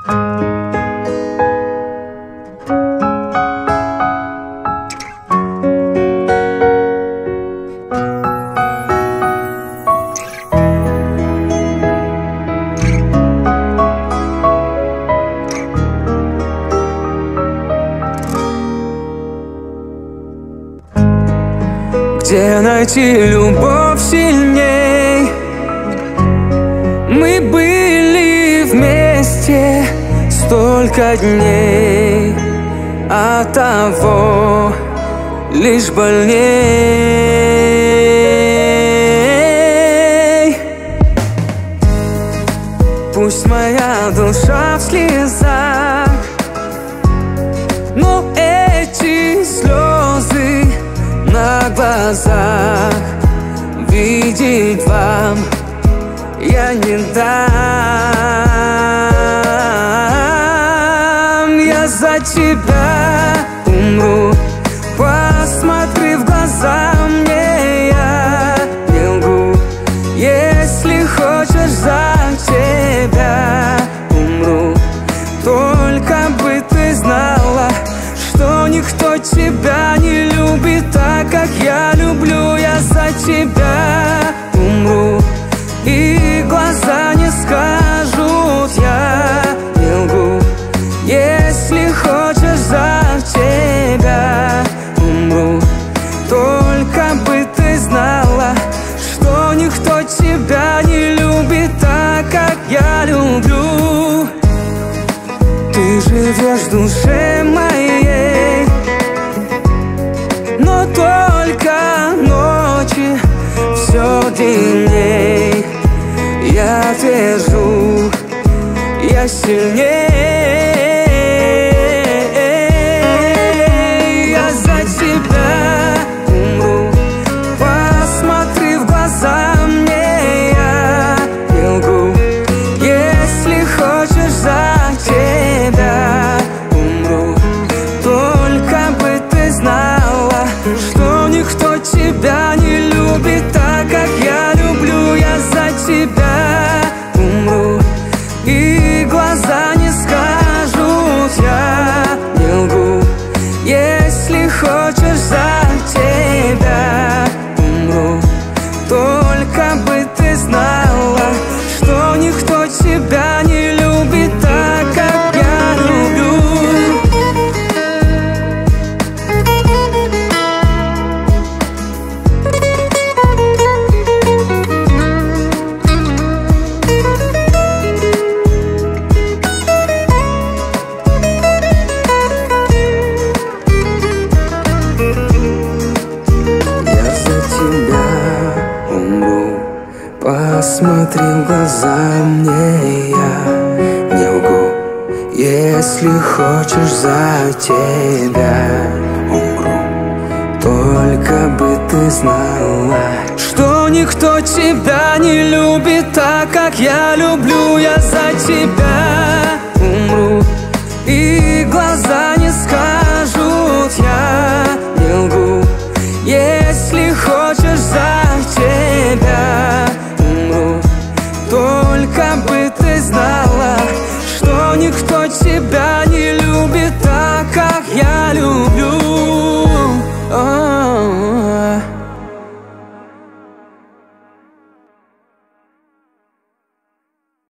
Где найти любовь сильней? Мы были вместе столько дней, а того лишь больней. Пусть моя душа в слезах, но эти слезы на глазах видеть вам я не дам. Я за тебя умру, посмотри в глаза мне, я не лгу. Если хочешь, за тебя умру. Только бы ты знала, что никто тебя не любит так, как я люблю. Я за тебя умру, и глаза не скажут, я не лгу. Если хочешь, за тебя умру. Только бы ты знала, что никто тебя не любит так, как я люблю. Ты живешь в душе моей, но только ночи все длинней. Я держу, я сильней. Я за тебя умру, посмотри в глаза мне, я не лгу. Если хочешь, за тебя умру. Только бы ты знала, что никто тебя не любит так, как я люблю. Я за тебя умру, и глаза не скажут, я не лгу. Если хочешь, за тебя умру. Только бы ты знала, что никто тебя не любит так, как я люблю. Посмотри в глаза мне, я не лгу. Если хочешь, за тебя умру. Только бы ты знала, что никто тебя не любит так, как я люблю. Я за тебя умру, и глаза не скажут, я не лгу. Если хочешь, за тебя умру. Только бы ты знала, что никто тебя